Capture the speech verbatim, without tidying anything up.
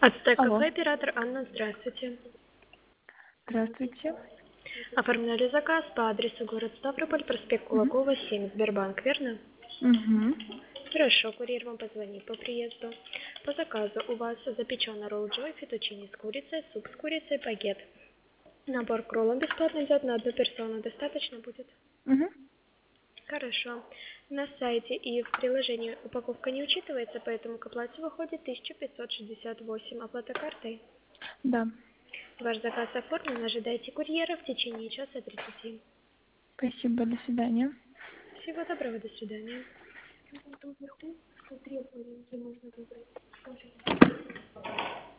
Ацтек Алло. кафе, оператор Анна, здравствуйте. Здравствуйте. Оформляли заказ по адресу город Ставрополь, проспект Кулакова, семь, Сбербанк, верно? Угу. Хорошо, курьер вам позвонит по приезду. По заказу у вас запеченный ролл Джой, фетучини с курицей, суп с курицей, багет. Набор к роллам бесплатно идет на одну персону. Достаточно будет? Угу. Хорошо. На сайте и в приложении упаковка не учитывается, поэтому к оплате выходит тысяча пятьсот шестьдесят восемь. Оплата картой. Да. Ваш заказ оформлен, ожидайте курьера в течение часа тридцати. Спасибо, до свидания. Всего доброго, до свидания. Там вверху, что требования, где можно выбрать. Скажите.